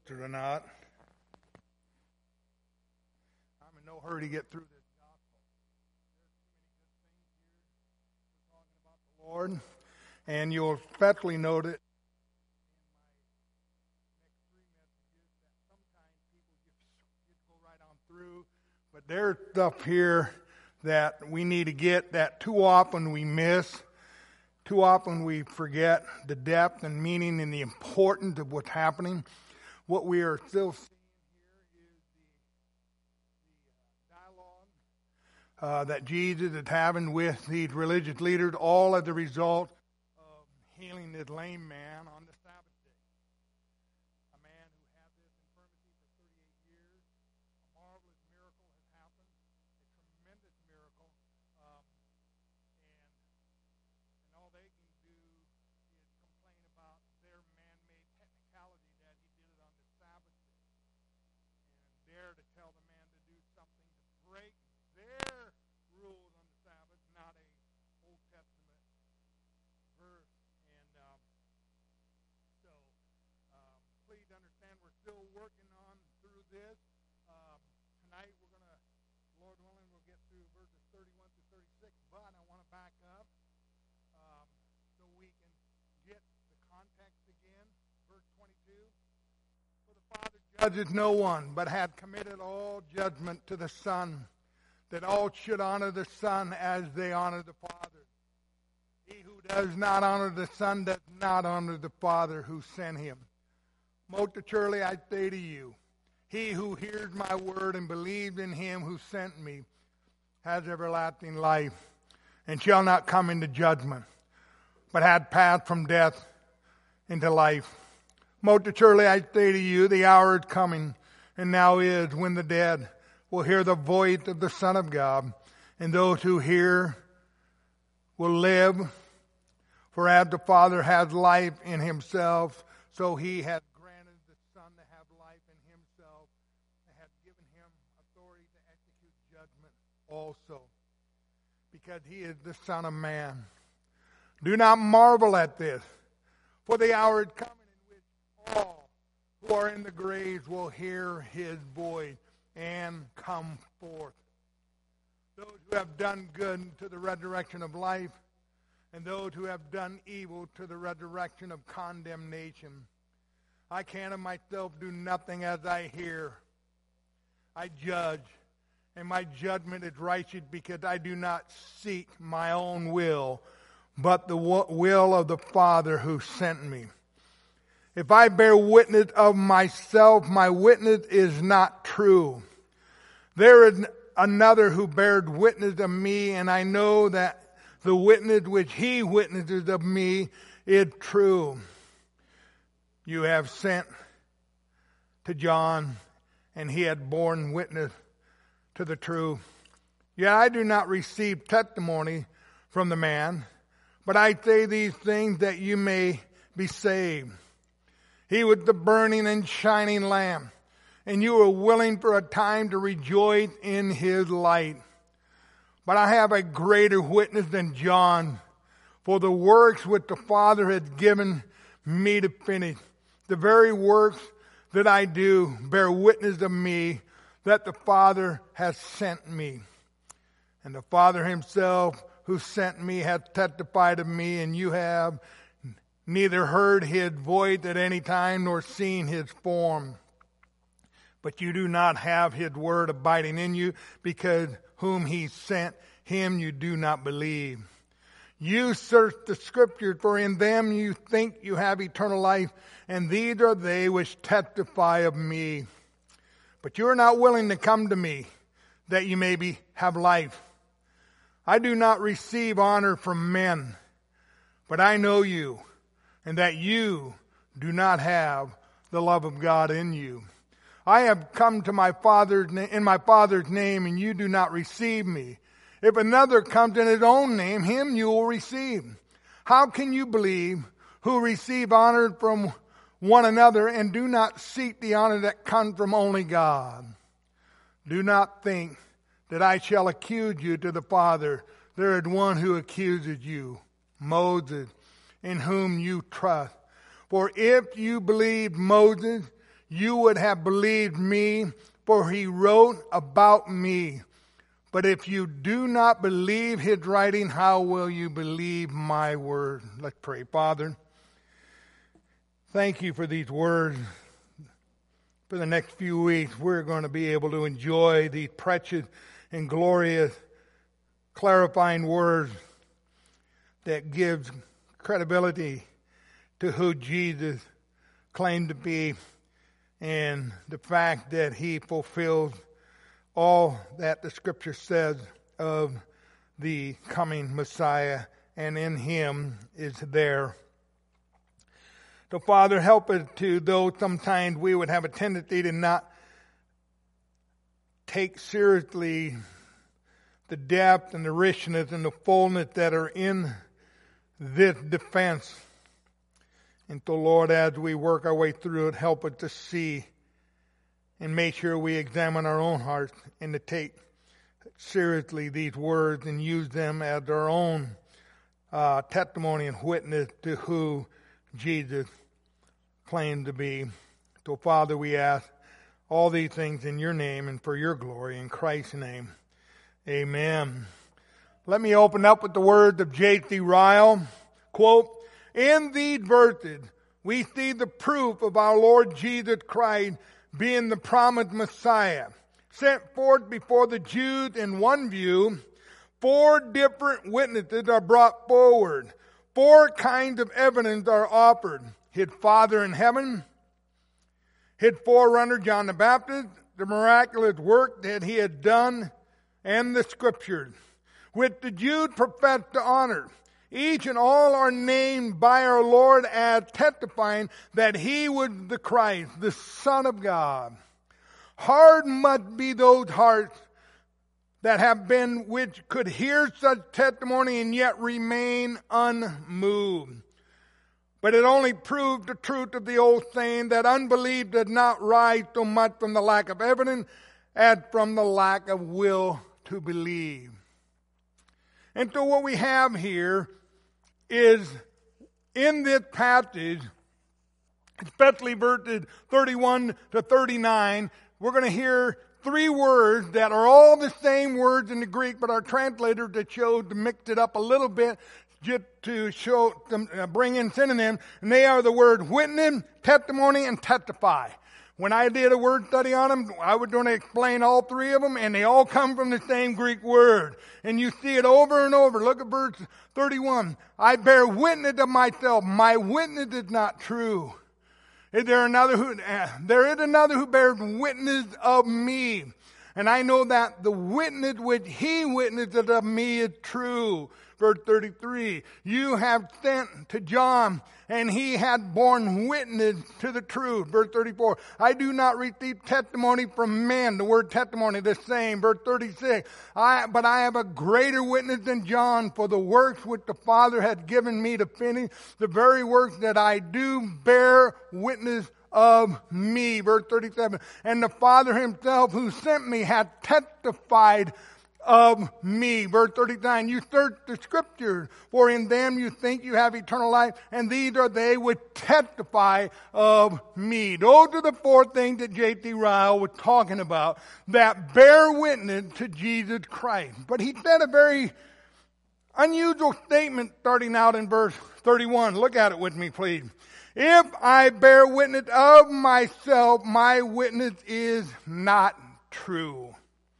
it or not. I'm in no hurry to get through this gospel. There's too many good things here we're talking about the Lord, and you'll especially note it in my next three messages that sometimes people just go right on through, but there's stuff here that we need to get that too often we miss. Too often we forget the depth and meaning and the importance of what's happening. What we are still seeing here is the dialogue that Jesus is having with these religious leaders, all as a result of healing this lame man on the Sabbath day. A man who had this infirmity for 38 years. A marvelous miracle has happened, a tremendous miracle. And all they can do is complain about their man-made technicality that he did it on the Sabbath day. And dare to tell the man to do something to break their rules on the Sabbath, not a Old Testament verse. And so please understand we're still working on through this. Tonight we're going to, Lord willing, we'll get through verses 31 through 36, but I want to back up so we can get the context again. Verse 22, for the Father judges no one, but hath committed all judgment to the Son, that all should honor the Son as they honor the Father. He who does not honor the Son does not honor the Father who sent him. Most assuredly I say to you, he who hears my word and believes in him who sent me has everlasting life, and shall not come into judgment, but hath passed from death into life. Most assuredly I say to you, the hour is coming, and now is, when the dead will hear the voice of the Son of God, and those who hear will live. For as the Father has life in himself, so he hath granted the Son to have life in himself, and hath given him authority to execute judgment also, because he is the Son of Man. Do not marvel at this, for the hour is coming in which all who are in the graves will hear his voice and come forth. Those who have done good to the resurrection of life, and those who have done evil to the resurrection of condemnation. I can of myself do nothing as I hear. I judge, and my judgment is righteous, because I do not seek my own will, but the will of the Father who sent me. If I bear witness of myself, my witness is not true. There is another who bears witness of me, and I know that the witness which he witnesses of me is true. You have sent to John, and he had borne witness to the truth. Yet I do not receive testimony from the man, but I say these things that you may be saved. He was the burning and shining lamp, and you were willing for a time to rejoice in his light. But I have a greater witness than John, for the works which the Father has given me to finish, the very works that I do, bear witness of me that the Father has sent me. And the Father himself who sent me hath testified of me, and you have neither heard his voice at any time nor seen his form. But you do not have his word abiding in you, because whom he sent, him you do not believe. You search the Scriptures, for in them you think you have eternal life, and these are they which testify of me. But you are not willing to come to me, that you may have life. I do not receive honor from men, but I know you, and that you do not have the love of God in you. I have come to my Father's in my Father's name, and you do not receive me. If another comes in his own name, him you will receive. How can you believe who receive honor from one another and do not seek the honor that comes from only God? Do not think that I shall accuse you to the Father. There is one who accuses you, Moses, in whom you trust. For if you believed Moses, you would have believed me, for he wrote about me. But if you do not believe his writing, how will you believe my word? Let's pray. Father, thank you for these words. For the next few weeks, we're going to be able to enjoy these precious and glorious, clarifying words that gives credibility to who Jesus claimed to be and the fact that he fulfills all that the Scripture says of the coming Messiah, and in him is there. So, Father, help us to, though sometimes we would have a tendency to not take seriously the depth and the richness and the fullness that are in this defense. And so, Lord, as we work our way through it, help us to see and make sure we examine our own hearts and to take seriously these words and use them as our own testimony and witness to who Jesus claimed to be. So, Father, we ask all these things in your name and for your glory. In Christ's name, amen. Let me open up with the words of J.C. Ryle. Quote, in these verses, we see the proof of our Lord Jesus Christ being the promised Messiah, sent forth before the Jews in one view. 4 different witnesses are brought forward. 4 kinds of evidence are offered. His Father in heaven, his forerunner John the Baptist, the miraculous work that he had done, and the Scriptures, which the Jews profess to honor. Each and all are named by our Lord as testifying that he was the Christ, the Son of God. Hard must be those hearts that have been, which could hear such testimony and yet remain unmoved. But it only proved the truth of the old saying that unbelief does not rise so much from the lack of evidence as from the lack of will to believe. And so what we have here is in this passage, especially verses 31 to 39, we're going to hear 3 words that are all the same words in the Greek, but our translators that chose to mix it up a little bit just to show them, bring in synonyms, and they are the word witness, testimony, and testify. When I did a word study on them, I was going to explain all 3 of them, and they all come from the same Greek word. And you see it over and over. Look at verse 31. I bear witness of myself. My witness is not true. There is another who bears witness of me. And I know that the witness which he witnesses of me is true. Verse 33, you have sent to John, and he had borne witness to the truth. Verse 34, I do not receive testimony from men. The word testimony, the same. Verse 36, but I have a greater witness than John, for the works which the Father had given me to finish, the very works that I do bear witness of me. Verse 37, and the Father himself who sent me hath testified of me. Verse 39, you search the Scriptures, for in them you think you have eternal life, and these are they which testify of me. Those are the 4 things that J.C. Ryle was talking about that bear witness to Jesus Christ. But he said a very unusual statement starting out in verse 31. Look at it with me, please. If I bear witness of myself, my witness is not true.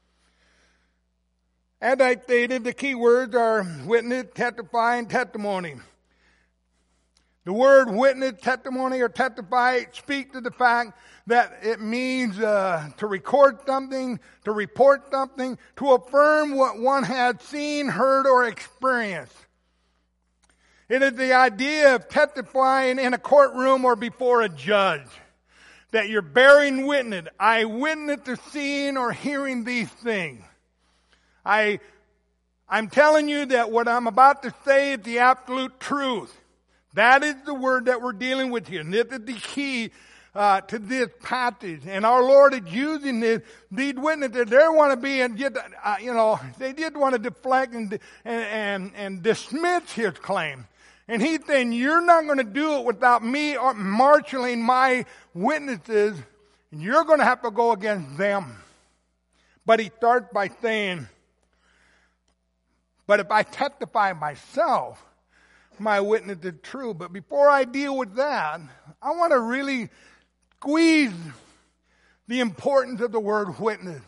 As I stated, the key words are witness, testify, and testimony. The word witness, testimony, or testify speak to the fact that it means to record something, to report something, to affirm what one had seen, heard, or experienced. It is the idea of testifying in a courtroom or before a judge, that you're bearing witness. I witness to seeing or hearing these things. I'm telling you that what I'm about to say is the absolute truth. That is the word that we're dealing with here. And this is the key to this passage. And our Lord is using these witnesses. They want to be, they did want to deflect and dismiss his claim. And he's saying, you're not going to do it without me marshaling my witnesses you're going to have to go against them. But he starts by saying, but if I testify myself, my witness is true. But before I deal with that, I want to really squeeze the importance of the word witness.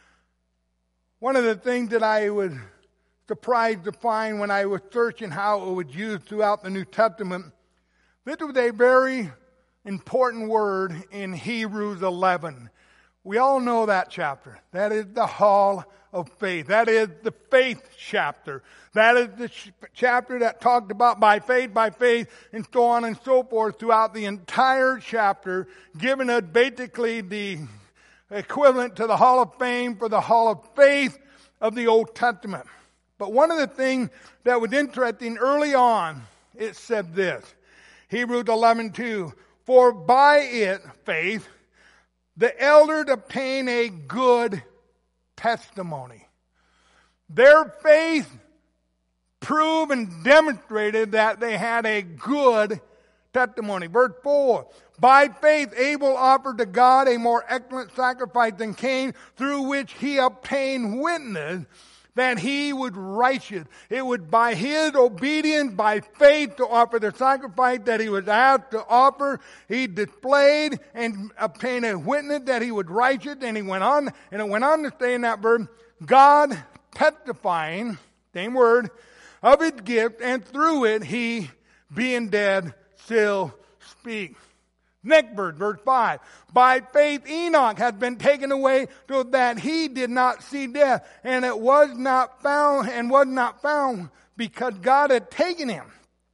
One of the things that I was surprised to find when I was searching how it was used throughout the New Testament, this was a very important word in Hebrews 11. We all know that chapter. That is the hall of faith. That is the faith chapter. That is the chapter that talked about by faith, and so on and so forth throughout the entire chapter, giving us basically the equivalent to the hall of fame for the hall of faith of the Old Testament. But one of the things that was interesting early on, it said this, Hebrews 11:2, for by it, faith, the elders obtain a good testimony. Their faith proved and demonstrated that they had a good testimony. Verse 4, by faith Abel offered to God a more excellent sacrifice than Cain, through which he obtained witness that he was righteous. It was by his obedience, by faith, to offer the sacrifice that he was asked to offer. He displayed and obtained a witness that he was righteous. And it went on to say in that verse, God testifying, same word, of his gift, and through it he, being dead, still speaks. Next verse 5. By faith Enoch had been taken away so that he did not see death, and it was not found because God had taken him.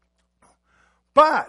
But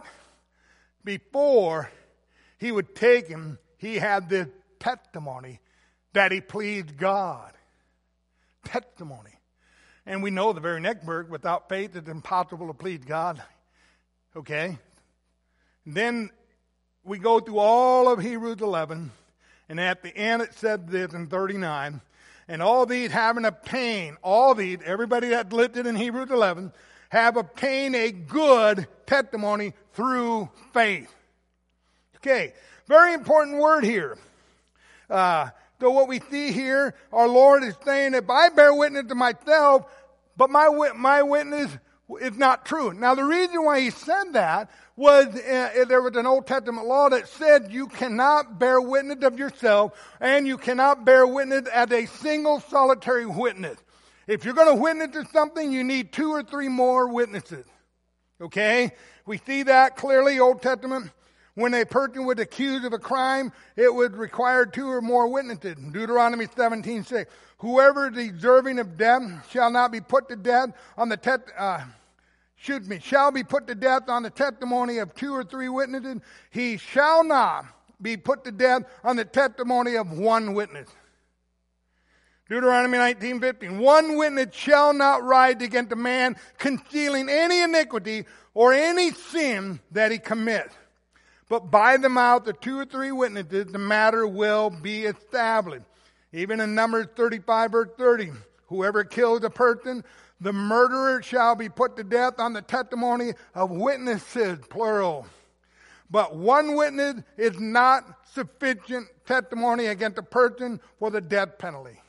before he would take him, he had this testimony that he pleased God. Testimony. And we know the very next verse, without faith it's impossible to please God. Okay? Then we go through all of Hebrews 11, and at the end it said this in 39, and all these having obtained, everybody that's listed in Hebrews 11, have obtained a good testimony through faith. Okay, very important word here. So what we see here, our Lord is saying, if I bear witness to myself, but my witness is not true. Now the reason why he said that was there was an Old Testament law that said you cannot bear witness of yourself, and you cannot bear witness as a single solitary witness. If you're going to witness to something, you need 2 or 3 more witnesses. Okay? We see that clearly, Old Testament. When a person was accused of a crime, it would require 2 or more witnesses. Deuteronomy 17:6. Whoever is deserving of death shall not be put to death on the shall be put to death on the testimony of 2 or 3 witnesses. He shall not be put to death on the testimony of 1 witness. Deuteronomy 19:15. 1 witness shall not rise against a man concealing any iniquity or any sin that he commits. But by the mouth of 2 or 3 witnesses, the matter will be established. Even in Numbers 35, verse 30, whoever kills a person, the murderer shall be put to death on the testimony of witnesses, plural. But 1 witness is not sufficient testimony against a person for the death penalty.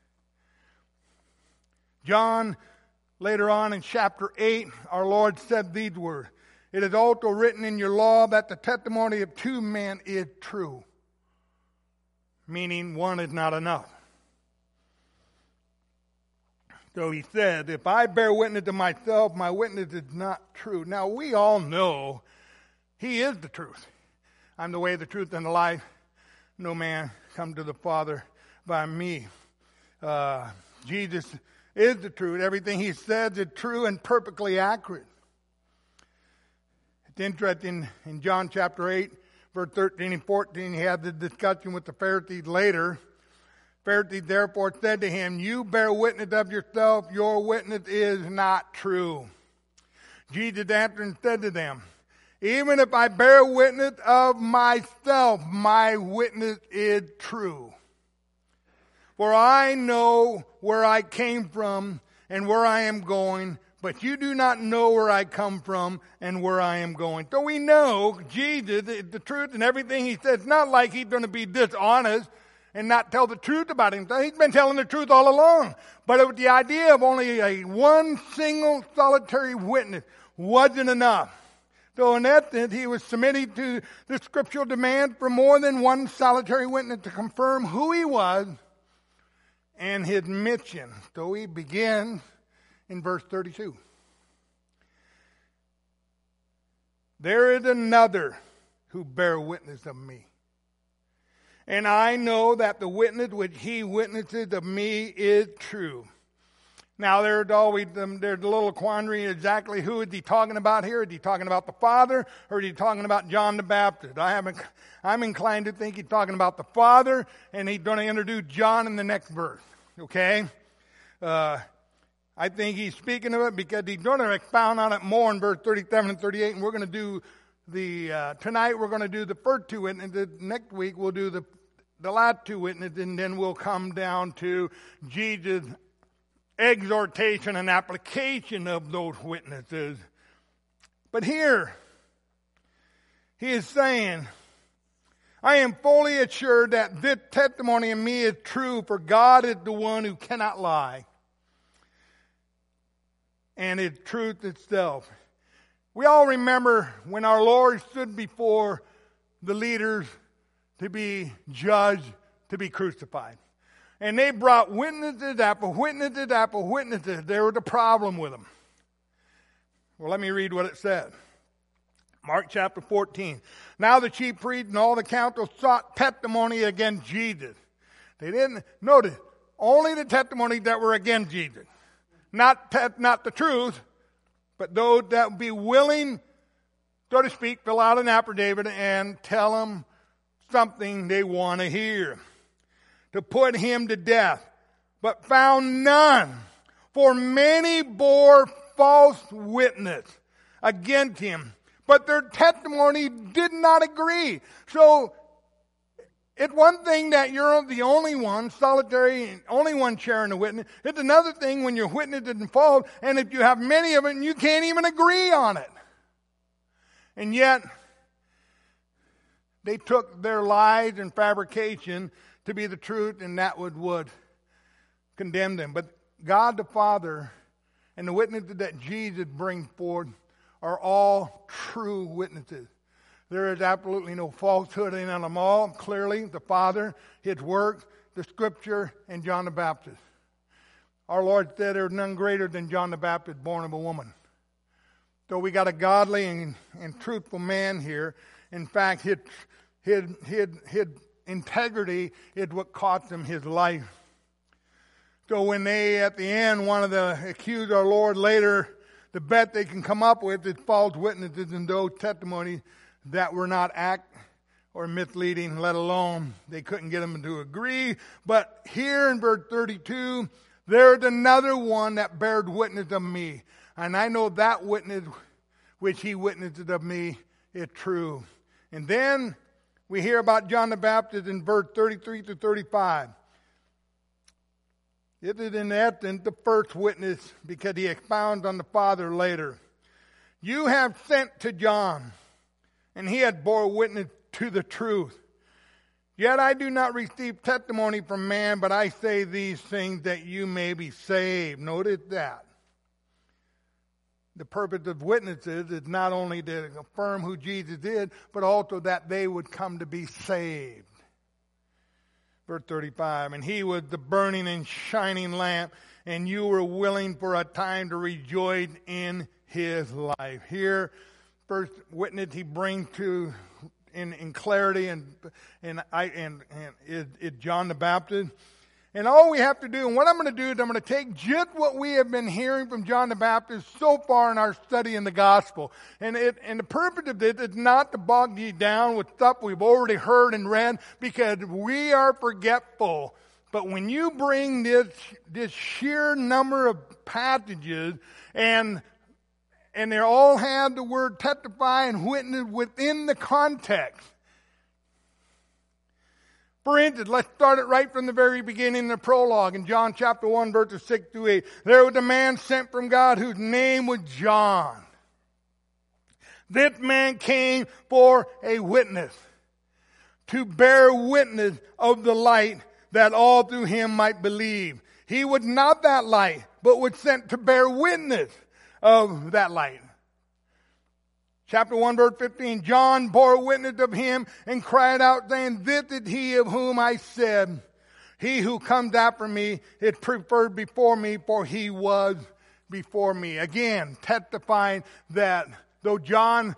John, later on in chapter 8, our Lord said these words, it is also written in your law that the testimony of 2 men is true. Meaning 1 is not enough. So he said, if I bear witness to myself, my witness is not true. Now we all know he is the truth. I'm the way, the truth, and the life. No man come to the Father by me. Jesus is the truth. Everything he says is true and perfectly accurate. It's interesting, in John chapter 8, verse 13 and 14, he had the discussion with the Pharisees later. Pharisees therefore said to him, you bear witness of yourself, your witness is not true. Jesus answered and said to them, even if I bear witness of myself, my witness is true. For I know where I came from and where I am going, but you do not know where I come from and where I am going. So we know Jesus, the truth and everything he said, it's not like he's going to be dishonest and not tell the truth about himself. He's been telling the truth all along. But the idea of only one single solitary witness wasn't enough. So in that sense, he was submitting to the scriptural demand for more than one solitary witness to confirm who he was and his mission. So he begins in verse 32. There is another who bear witness of me. And I know that the witness which he witnesses of me is true. Now there's always there's a little quandary exactly who is he talking about here. Is he talking about the Father or is he talking about John the Baptist? I'm inclined to think he's talking about the Father, and he's going to introduce John in the next verse. Okay? I think he's speaking of it because he's going to expound on it more in verse 37 and 38, and we're going to do tonight we're going to do the first two witnesses. Next week we'll do the last two witnesses, and then we'll come down to Jesus' exhortation and application of those witnesses. But here, he is saying, I am fully assured that this testimony in me is true, for God is the one who cannot lie, and is truth itself. We all remember when our Lord stood before the leaders to be judged, to be crucified. And they brought witnesses after witnesses after witnesses. There was a problem with them. Well, let me read what it said. Mark chapter 14. Now the chief priests and all the council sought testimony against Jesus. They didn't, notice, only the testimony that were against Jesus. Not the truth, but those that would be willing, so to speak, fill out an affidavit and tell them something they want to hear. To put him to death, but found none. For many bore false witness against him, but their testimony did not agree. So, it's one thing that you're the only one, solitary, only one sharing a witness. It's another thing when your witness isn't false, and if you have many of them, you can't even agree on it. And yet, they took their lies and fabrication to be the truth, and that would condemn them. But God the Father and the witnesses that Jesus brings forth are all true witnesses. There is absolutely no falsehood in them all. Clearly, the Father, His work, the Scripture, and John the Baptist. Our Lord said there is none greater than John the Baptist born of a woman. So we got a godly and truthful man here. In fact, his integrity is what cost him his life. So when they, at the end, wanted to accuse our Lord later, the bet they can come up with is false witnesses and those testimonies that were not act or misleading, let alone they couldn't get them to agree. But here in verse 32, there's another one that bears witness of me. And I know that witness which he witnesses of me is true. And then we hear about John the Baptist in verse 33 to 35. It is in essence the first witness because he expounds on the Father later. You have sent to John, and he had bore witness to the truth. Yet I do not receive testimony from man, but I say these things that you may be saved. Notice that. The purpose of witnesses is not only to affirm who Jesus is, but also that they would come to be saved. Verse 35, and he was the burning and shining lamp, and you were willing for a time to rejoice in his life. Here, first witness he brings to in clarity and is John the Baptist. And all we have to do, and what I'm going to do is I'm going to take just what we have been hearing from John the Baptist so far in our study in the gospel. And the purpose of this is not to bog you down with stuff we've already heard and read, because we are forgetful. But when you bring this sheer number of passages, and they all have the word testify and witness within the context, For instance, let's start it right from the very beginning in the prologue in John chapter 1, verses 6 through 8. There was a man sent from God whose name was John. This man came for a witness, to bear witness of the light, that all through him might believe. He was not that light, but was sent to bear witness of that light. Chapter 1, verse 15, John bore witness of him and cried out, saying, this is he of whom I said, he who comes after me is preferred before me, for he was before me. Again, testifying that though John,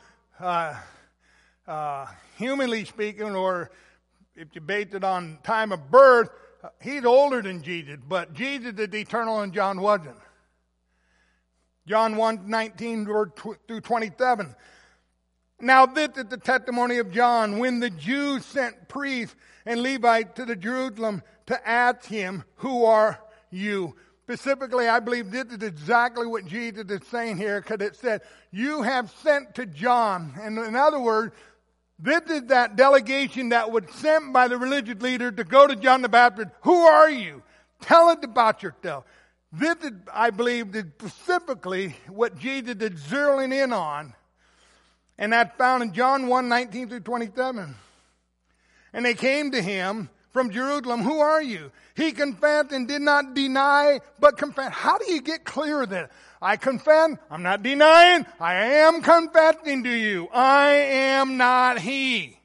humanly speaking, or if you base it on time of birth, he's older than Jesus, but Jesus is eternal and John wasn't. John 1:19 through 27. Now this is the testimony of John, when the Jews sent priests and Levites to the Jerusalem to ask him, who are you? Specifically, I believe this is exactly what Jesus is saying here, because it said, you have sent to John. And in other words, this is that delegation that was sent by the religious leader to go to John the Baptist. Who are you? Tell us about yourself. This is, I believe, is specifically what Jesus is zeroing in on. And that's found in John 1:19 through 27. And they came to him from Jerusalem. Who are you? He confessed and did not deny, but confessed. How do you get clear of that? I confess. I'm not denying. I am confessing to you. I am not he.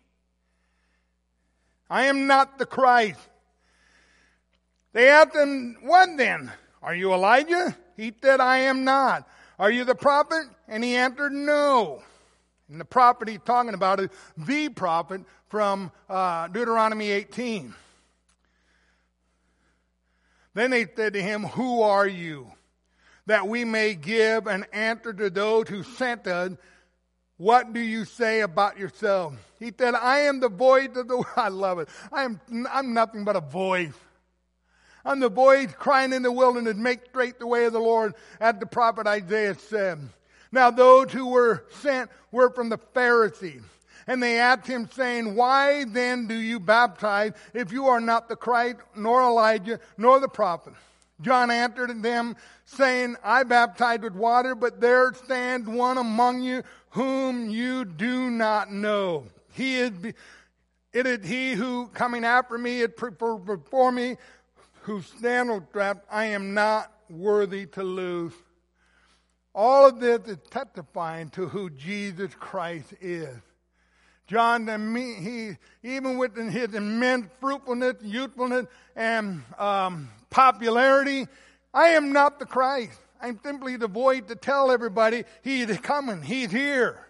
I am not the Christ. They asked him, what then? Are you Elijah? He said, I am not. Are you the prophet? And he answered, no. And the prophet he's talking about is the prophet from Deuteronomy 18. Then they said to him, who are you? That we may give an answer to those who sent us. What do you say about yourself? He said, I am the voice of the... I love it. I'm nothing but a voice. I'm the voice crying in the wilderness, make straight the way of the Lord, as the prophet Isaiah said. Now those who were sent were from the Pharisees. And they asked him, saying, why then do you baptize if you are not the Christ, nor Elijah, nor the prophet? John answered them, saying, I baptize with water, but there stands one among you whom you do not know. It is he who coming after me is before me, whose sandal strap I am not worthy to loose. All of this is testifying to who Jesus Christ is. John, he even with his immense fruitfulness, youthfulness, and popularity, I am not the Christ. I'm simply the voice to tell everybody he is coming. He's here.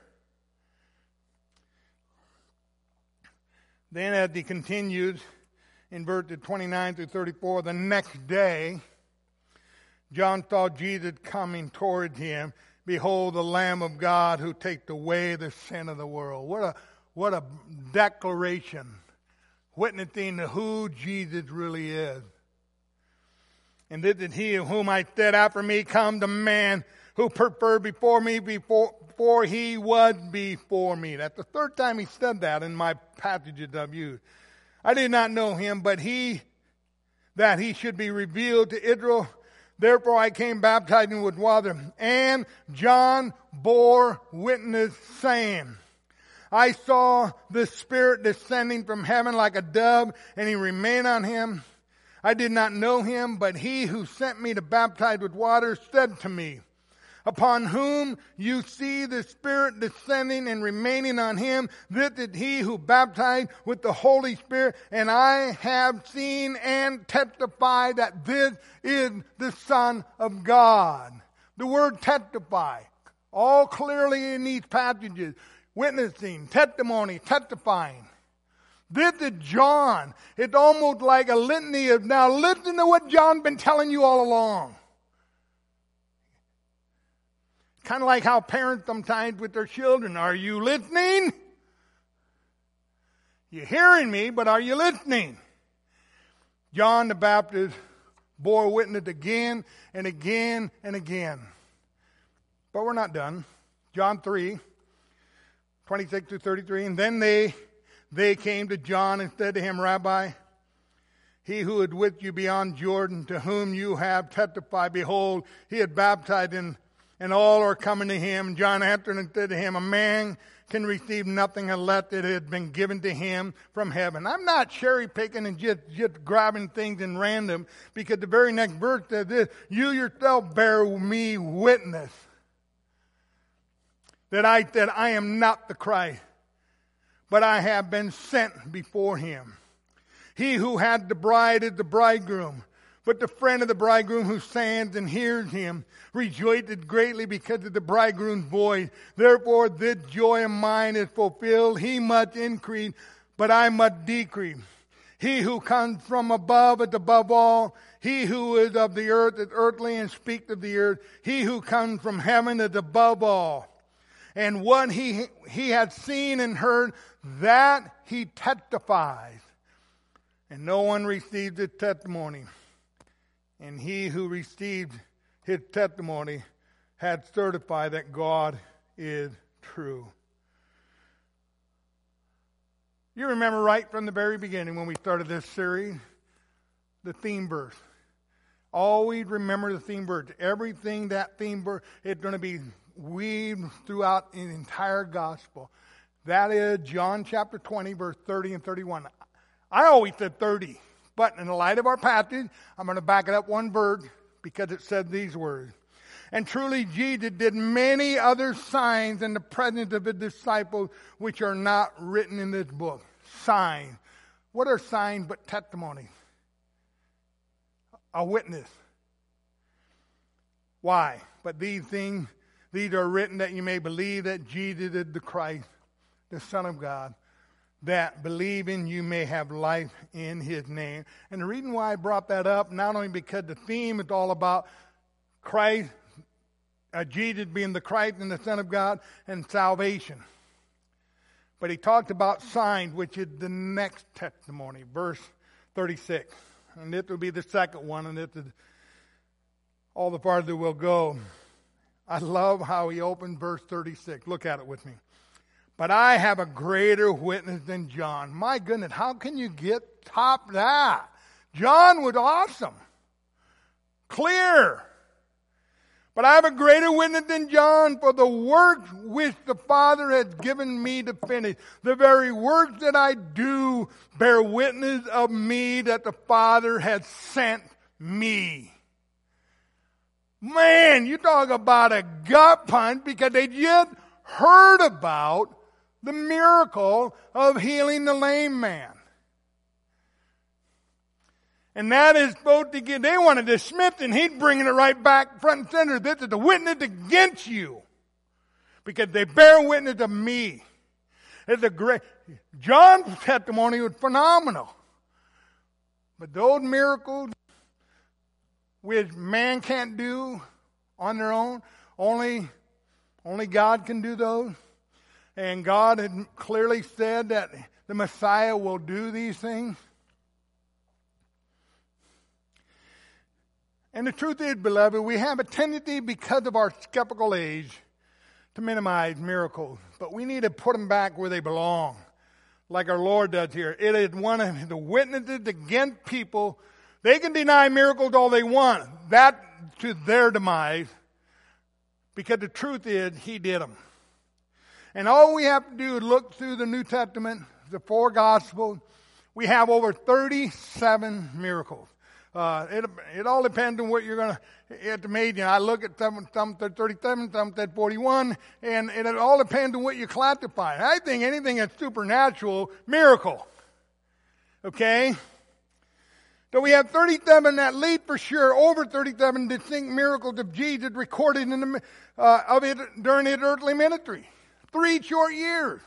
Then as he continues in verses 29 through 34, the next day, John saw Jesus coming toward him. Behold, the Lamb of God who takes away the sin of the world. What a declaration, witnessing to who Jesus really is. And this is he of whom I said, after me come the man who preferred before me before he was before me. That's the third time he said that in my passages I've used. I did not know him, but that he should be revealed to Israel. Therefore I came baptizing with water. And John bore witness, saying, I saw the Spirit descending from heaven like a dove, and he remained on him. I did not know him, but he who sent me to baptize with water said to me, upon whom you see the Spirit descending and remaining on him, this is he who baptized with the Holy Spirit, and I have seen and testified that this is the Son of God. The word testify, all clearly in these passages, witnessing, testimony, testifying. This is John. It's almost like a litany of, now listen to what John's been telling you all along. Kind of like how parents sometimes with their children, are you listening? You're hearing me, but are you listening? John the Baptist bore witness again and again and again. But we're not done. John 3, 26 to 33. And then they came to John and said to him, Rabbi, He who is with you beyond Jordan, to whom you have testified, behold, he had baptized, and all are coming to him. John answered and said to him, a man can receive nothing unless it had been given to him from heaven. I'm not cherry picking and just grabbing things in random, because the very next verse says this, you yourself bear me witness that I said, I am not the Christ, but I have been sent before him. He who had the bride is the bridegroom. But the friend of the bridegroom who stands and hears him rejoiced greatly because of the bridegroom's voice. Therefore this joy of mine is fulfilled. He must increase, but I must decrease. He who comes from above is above all. He who is of the earth is earthly and speaks of the earth. He who comes from heaven is above all. And what he had seen and heard, that he testifies. And no one received his testimony. And he who received his testimony had certified that God is true. You remember right from the very beginning when we started this series, the theme verse. Always remember the theme verse. Everything that theme verse is going to be weaved throughout the entire gospel. That is John chapter 20, verse 30 and 31. I always said 30, but in the light of our passage, I'm going to back it up one verse because it said these words. And truly Jesus did many other signs in the presence of his disciples which are not written in this book. Signs. What are signs but testimony? A witness. Why? But these things, these are written that you may believe that Jesus is the Christ, the Son of God, that believing you may have life in his name. And the reason why I brought that up, not only because the theme is all about Christ, Jesus being the Christ and the Son of God, and salvation. But he talked about signs, which is the next testimony, verse 36. And this will be the second one, and this is all the farther we'll go. I love how he opened verse 36. Look at it with me. But I have a greater witness than John. My goodness, how can you top that? John was awesome. Clear. But I have a greater witness than John, for the works which the Father has given me to finish. The very works that I do bear witness of me that the Father has sent me. Man, you talk about a gut punch, because they just heard about the miracle of healing the lame man. And that is supposed to get, they wanted to dismiss it, and he's bringing it right back front and center. This is the witness against you, because they bear witness of me. It's a great, John's testimony was phenomenal. But those miracles, which man can't do on their own, only God can do those. And God had clearly said that the Messiah will do these things. And the truth is, beloved, we have a tendency, because of our skeptical age, to minimize miracles. But we need to put them back where they belong, like our Lord does here. It is one of the witnesses against people. They can deny miracles all they want. That to their demise. Because the truth is, he did them. And all we have to do is look through the New Testament, the 4 Gospels. We have over 37 miracles. It all depends on what you're going to estimate. I look at some said 37, some said 41, and it all depends on what you classify. I think anything that's supernatural, miracle. Okay? So we have 37 that lead for sure, over 37 distinct miracles of Jesus recorded in during his earthly ministry. 3 short years.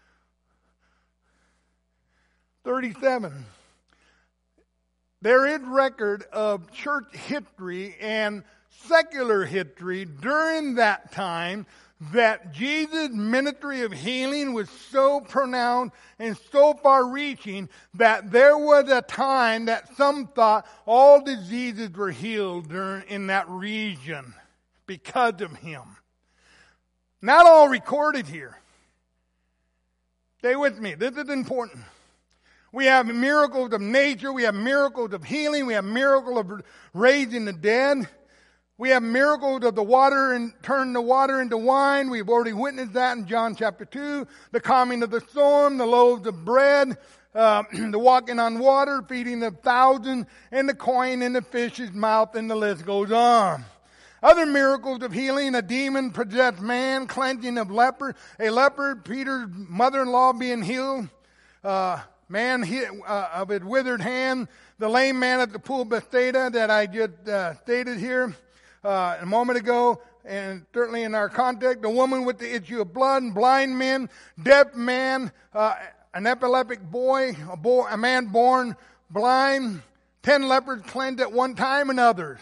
37. There is record of church history and secular history during that time that Jesus' ministry of healing was so pronounced and so far-reaching that there was a time that some thought all diseases were healed in that region because of him. Not all recorded here. Stay with me. This is important. We have miracles of nature. We have miracles of healing. We have miracles of raising the dead. We have miracles of the water and turning the water into wine. We've already witnessed that in John chapter 2. The calming of the storm, the loaves of bread, the walking on water, feeding the 1,000, and the coin in the fish's mouth, and the list goes on. Other miracles of healing, a demon-possessed man, cleansing of a leper, Peter's mother-in-law being healed, man of his withered hand, the lame man at the pool of Bethesda that I just stated here a moment ago, and certainly in our context, the woman with the issue of blood, and blind men, deaf man, an epileptic boy, a man born blind, 10 lepers cleansed at one time, and others.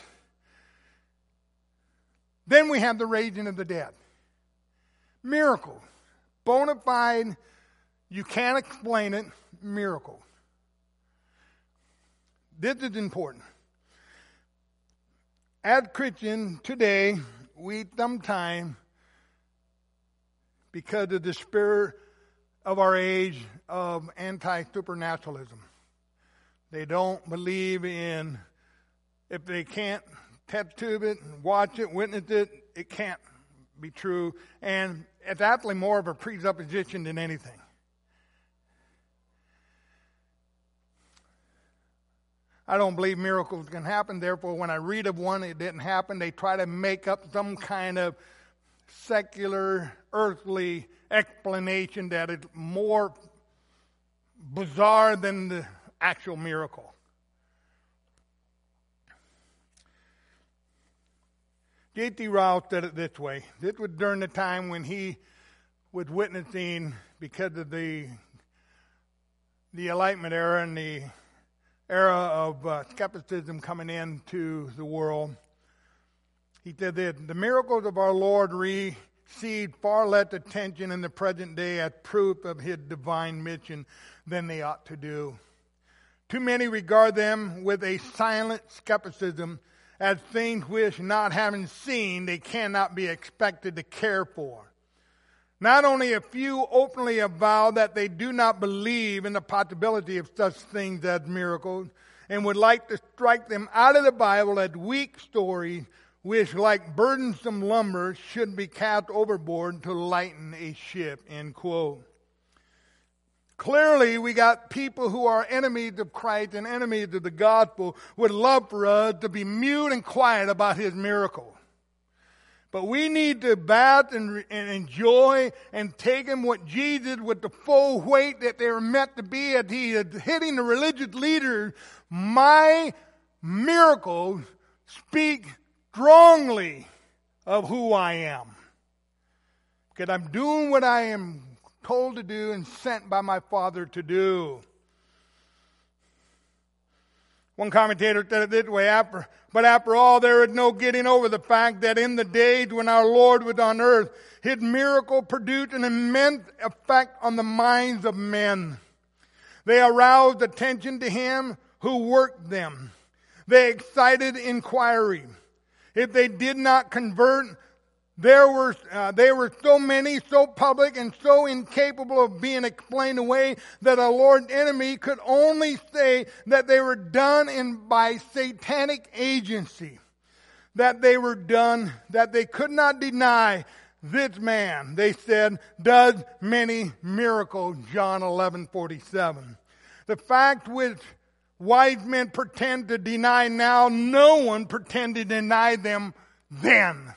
Then we have the raising of the dead. Miracle. Bona fide, you can't explain it, miracle. This is important. As Christians today, we sometimes, because of the spirit of our age of anti-supernaturalism, they don't believe in, if they can't test tube it, watch it, witness it, it can't be true. And it's actually more of a presupposition than anything. I don't believe miracles can happen. Therefore, when I read of one, it didn't happen. They try to make up some kind of secular, earthly explanation that is more bizarre than the actual miracle. J.T. Ryle said it this way. This was during the time when he was witnessing, because of the Enlightenment era and the era of skepticism coming into the world. He said that the miracles of our Lord receive far less attention in the present day as proof of his divine mission than they ought to do. Too many regard them with a silent skepticism as things which, not having seen, they cannot be expected to care for. Not only a few openly avow that they do not believe in the possibility of such things as miracles, and would like to strike them out of the Bible as weak stories which, like burdensome lumber, should be cast overboard to lighten a ship, end quote. Clearly, we got people who are enemies of Christ and enemies of the gospel would love for us to be mute and quiet about his miracle. But we need to bask and enjoy and take in what Jesus, with the full weight that they were meant to be, as he is hitting the religious leaders. My miracles speak strongly of who I am. Because I'm doing what I am told to do and sent by my Father to do. One commentator said it this way, but after all, there is no getting over the fact that in the days when our Lord was on earth, his miracle produced an immense effect on the minds of men. They aroused attention to him who worked them. They excited inquiry. If they did not convert, they were so many, so public, and so incapable of being explained away that a Lord's enemy could only say that they were done by satanic agency. That they were done, that they could not deny this man, they said, does many miracles, John 11:47. The fact which wise men pretend to deny now, no one pretended to deny them then.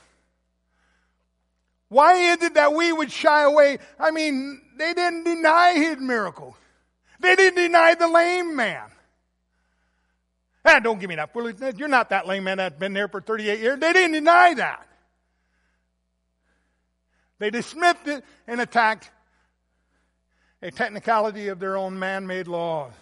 Why is it that we would shy away? I mean, they didn't deny his miracle. They didn't deny the lame man. Don't give me that foolishness. You're not that lame man that's been there for 38 years. They didn't deny that. They dismissed it and attacked a technicality of their own man-made laws.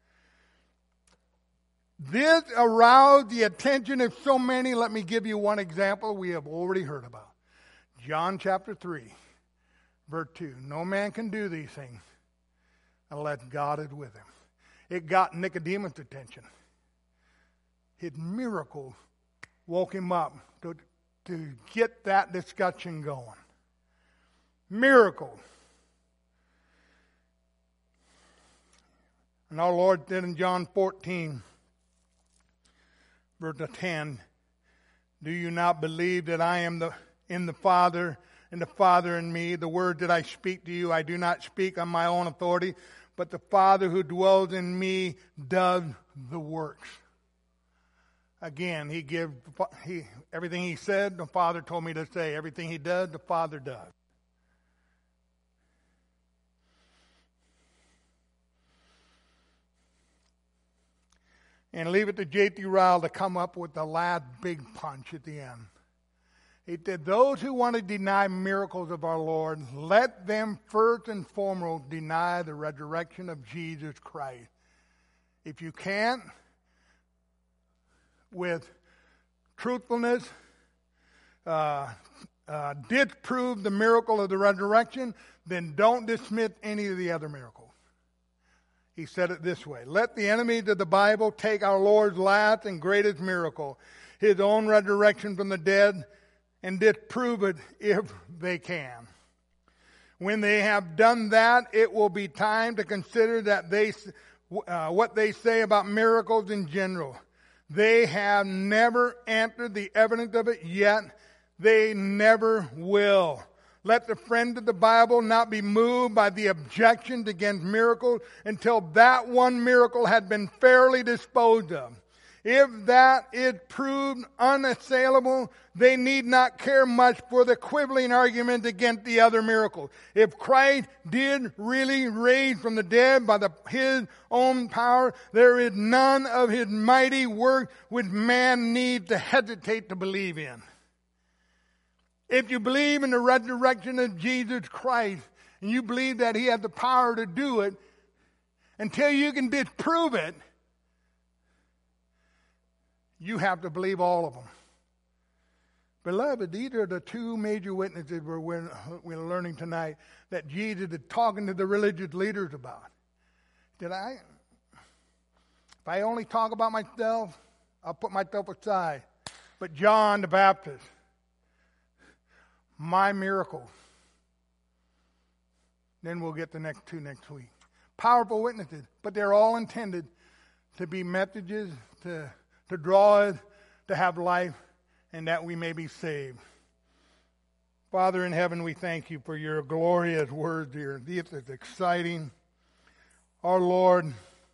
This aroused the attention of so many. Let me give you one example we have already heard about. John chapter 3, verse 2. No man can do these things unless God is with him. It got Nicodemus' attention. His miracle woke him up to get that discussion going. Miracle. And our Lord said in John 14, verse 10, do you not believe that I am in the Father, and the Father in me? The word that I speak to you, I do not speak on my own authority, but the Father who dwells in me does the works. Again, everything he said, the Father told me to say. Everything he does, the Father does. And leave it to J.T. Ryle to come up with the last big punch at the end. He said, those who want to deny miracles of our Lord, let them first and foremost deny the resurrection of Jesus Christ. If you can't, with truthfulness, disprove the miracle of the resurrection, then don't dismiss any of the other miracles. He said it this way, let the enemies of the Bible take our Lord's last and greatest miracle, his own resurrection from the dead, and disprove it if they can. When they have done that, it will be time to consider that what they say about miracles in general. They have never answered the evidence of it yet. They never will. Let the friend of the Bible not be moved by the objections against miracles until that one miracle had been fairly disposed of. If that is proved unassailable, they need not care much for the equivalent argument against the other miracles. If Christ did really raise from the dead by his own power, there is none of his mighty work which man needs to hesitate to believe in. If you believe in the resurrection of Jesus Christ, and you believe that he has the power to do it, until you can disprove it, you have to believe all of them. Beloved, these are the two major witnesses we're learning tonight that Jesus is talking to the religious leaders about. If I only talk about myself, I'll put myself aside. But John the Baptist, my miracle. Then we'll get the next two next week. Powerful witnesses, but they're all intended to be messages to draw us to have life and that we may be saved. Father in heaven, we thank you for your glorious words here. This is exciting. Our Lord,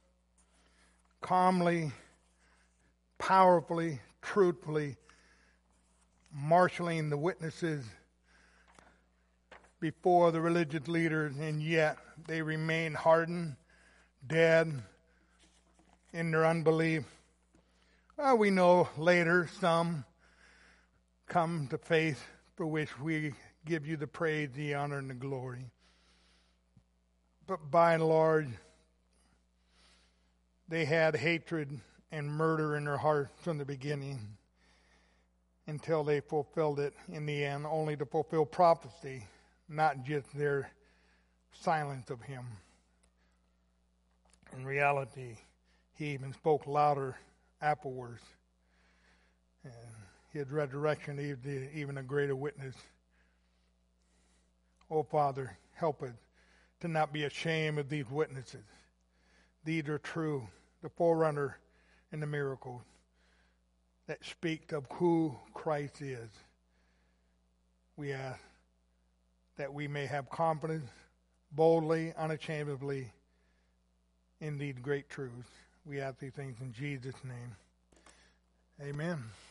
calmly, powerfully, truthfully, marshaling the witnesses before the religious leaders, and yet they remain hardened, dead in their unbelief. Well, we know later some come to faith, for which we give you the praise, the honor, and the glory. But by and large, they had hatred and murder in their hearts from the beginning until they fulfilled it in the end, only to fulfill prophecy, not just their silence of him. In reality, he even spoke louder afterwards. And his resurrection is even a greater witness. Oh, Father, help us to not be ashamed of these witnesses. These are true, the forerunner and the miracles that speak of who Christ is. We ask that we may have confidence, boldly, unashamedly, in these great truths. We ask these things in Jesus' name. Amen.